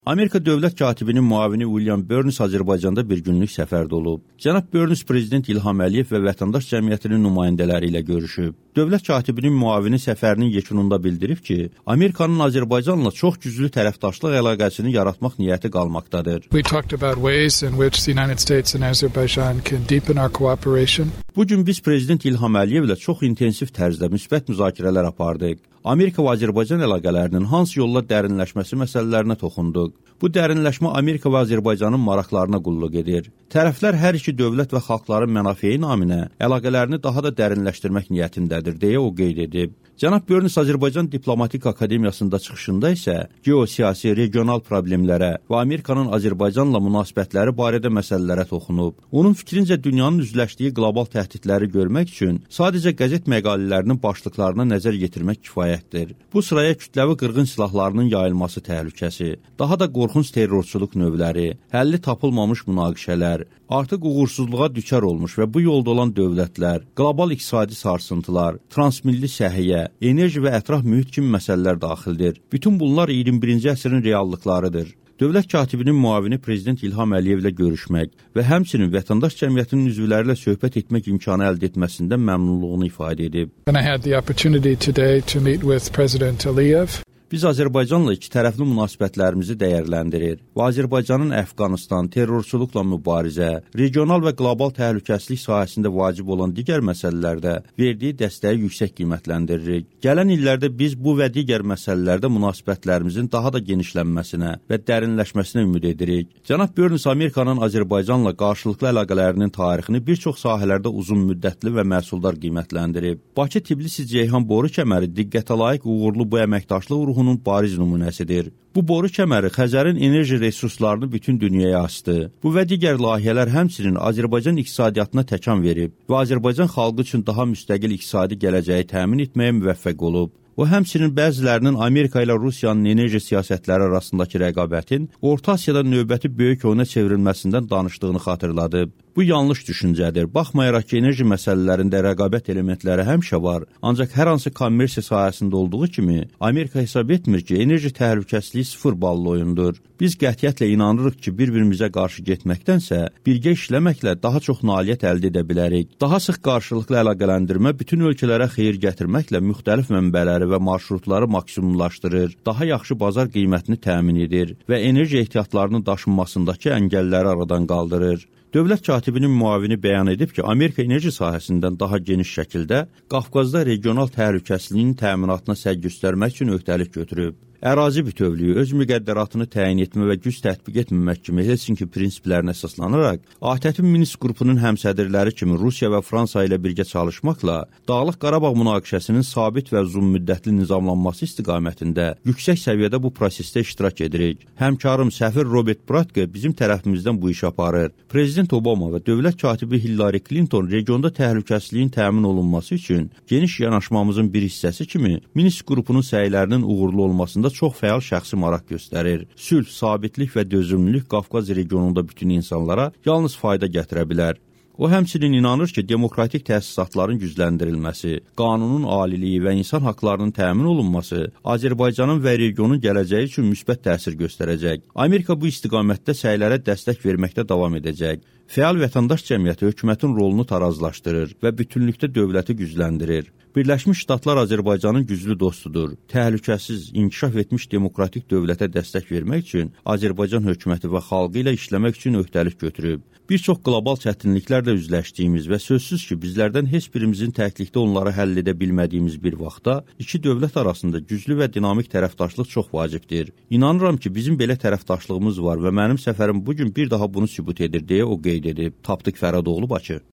Amerika dövlət katibinin müavini William Burns Azərbaycanda bir günlük səfərdə olub. Cənab Burns Prezident İlham Əliyev və vətəndaş cəmiyyətinin nümayəndələri ilə görüşüb. Dövlət katibinin müavini səfərinin yekununda bildirib ki, Amerikanın Azərbaycanla çox güclü tərəfdaşlıq əlaqəsini yaratmaq niyyəti qalmaqdadır. We talked about ways in which the United States and Azerbaijan can deepen our cooperation. Bugün biz Prezident İlham Əliyevlə çox intensiv tərzdə müsbət müzakirələr apardıq. Amerika və Azərbaycan əlaqələrinin hansı yolla dərinləşməsi məsələlərinə toxunduq. Bu dərinləşmə Amerika və Azərbaycanın maraqlarına qulluq edir. Tərəflər hər iki dövlət və xalqların mənafeyi naminə əlaqələrini daha da dərinləşdirmək niyyətindədir, deyə o qeyd edib. Cənab Burns Azərbaycan Diplomatik Akademiyasında çıxışında isə geosiyasi, regional problemlərə və Amerikanın Azərbaycanla münasibətləri barədə məsələlərə toxunub. Onun fikrincə dünyanın üzləşdiyi qlobal təhdidləri görmək üçün sadəcə qəzet məqalələrinin başlıqlarına nəzər yetirmək kifayətdir. Bu sıraya kütləvi qırğın silahlarının yayılması təhlükəsi, daha da qorxunc terrorçuluq növləri, həlli tapılmamış münaqişələr, artıq uğursuzluğa düçar olmuş və bu yolda olan dövlətlər, qlobal iqtisadi sarsıntılar, transmilli səhiyyə, enerji və ətraf mühit kimi məsələlər daxildir. Bütün bunlar 21-ci əsrin reallıqlarıdır. Dövlət katibinin müavini Prezident İlham Əliyevlə görüşmək və həmçinin vətəndaş cəmiyyətinin üzvləri ilə söhbət etmək imkanı əldə etməsindən məmnunluğunu ifadə edib. And I had the opportunity today to meet with President Aliyev. Biz Azərbaycanla iki tərəfli münasibətlərimizi dəyərləndirir və Azərbaycanın Əfqanistan, terrorçuluqla mübarizə, regional və qlobal təhlükəsizlik sahəsində vacib olan digər məsələlərdə verdiyi dəstəyi yüksək qiymətləndiririk. Gələn illərdə biz bu və digər məsələlərdə münasibətlərimizin daha da genişlənməsinə və dərinləşməsinə ümid edirik. Cənab Burns Amerikanın Azərbaycanla qarşılıqlı əlaqələrinin tarixini bir çox sahələrdə uzun müddətli və məhsuldar qiymətləndirib. Bakı-Tbilisi-Ceyhan boru kəməri diqqətə layiq uğurlu bu əməkdaşlıq ruhunun bariz nümunəsidir. Bu boru kəməri Xəzərin enerji resurslarını bütün dünyaya açdı. Bu və digər layihələr həmçinin Azərbaycan iqtisadiyyatına təkan verib və Azərbaycan xalqı üçün daha müstəqil iqtisadi gələcəyi təmin etməyə müvəffəq olub. O həmçinin bəzilərinin Amerika ilə Rusiyanın enerji siyasətləri arasındakı rəqabətin Orta Asiyada növbəti böyük oyuna çevrilməsindən danışdığını xatırladıb. Bu yanlış düşüncədir. Baxmayaraq ki, enerji məsələlərində rəqabət elementləri həmişə var, ancaq hər hansı kommersiya sahəsində olduğu kimi Amerika hesab etmir ki, enerji təhlükəsizliyi 0 ballı oyundur. Biz qətiyyətlə inanırıq ki, bir-birimizə qarşı getməkdənsə, birgə işləməklə daha çox nailiyyət əldə edə bilərik. Daha sıx qarşılıqlı əlaqələndirmə bütün ölkələrə xeyir gətirməklə müxtəlif mənbələri və marşrutları maksimumlaşdırır, daha yaxşı bazar qiymətini təmin edir və enerji ehtiyatlarının daşınmasındakı əngəlləri aradan qaldırır. Dövlət katibinin müavini bəyan edib ki, Amerika enerji sahəsindən daha geniş şəkildə Qafqazda regional təhlükəsizliyin təminatına səy göstərmək üçün öhdəlik götürüb. Ərazi bütövlüyü, öz müqəddəratını təyin etmə və güc tətbiq etməmək kimi Helsinki prinsiplərinə əsaslanaraq, ATƏT-in Minsk qrupunun həmsədrləri kimi Rusiya və Fransa ilə birgə çalışmaqla Dağlıq Qarabağ münaqişəsinin sabit və uzunmüddətli nizamlanması istiqamətində yüksək səviyyədə bu prosesdə iştirak edirik. Həmkarım səfir Robert Bratke bizim tərəfimizdən bu işi aparır. Prezident Obama və dövlət katibi Hillary Clinton regionda təhlükəsizliyin təmin olunması üçün geniş yanaşmamızın bir hissəsi kimi Minsk qrupunun səylərinin uğurlu olmasında çox fəal şəxsi maraq göstərir. Sülh, sabitlik və dözümlülük Qafqaz regionunda bütün insanlara yalnız fayda gətirə bilər. O həmçinin inanır ki, demokratik təsisatların gücləndirilməsi, qanunun aliliyi və insan haqlarının təmin olunması Azərbaycanın və regionun gələcəyi üçün müsbət təsir göstərəcək. Amerika bu istiqamətdə səylərə dəstək verməkdə davam edəcək. Fəal vətəndaş cəmiyyəti hökumətin rolunu tarazlaşdırır və bütünlükdə dövləti gücləndirir. Birləşmiş Ştatlar Azərbaycanın güclü dostudur. Təhlükəsiz, inkişaf etmiş demokratik dövlətə dəstək vermək üçün Azərbaycan hökuməti və xalqı ilə işləmək üçün öhdəlik götürüb. Bir çox qlobal çətinliklərlə üzləşdiyimiz və sözsüz ki, bizlərdən heç birimizin təklikdə onları həll edə bilmədiyimiz bir vaxtda iki dövlət arasında güclü və dinamik tərəfdaşlıq çox vacibdir. İnanıram ki, bizim belə tərəfdaşlığımız var və mənim səfərim bugün bir daha bunu sübut edir, deyə o qeyd edib. Tapdıq Fərhadoğlu, Bakı.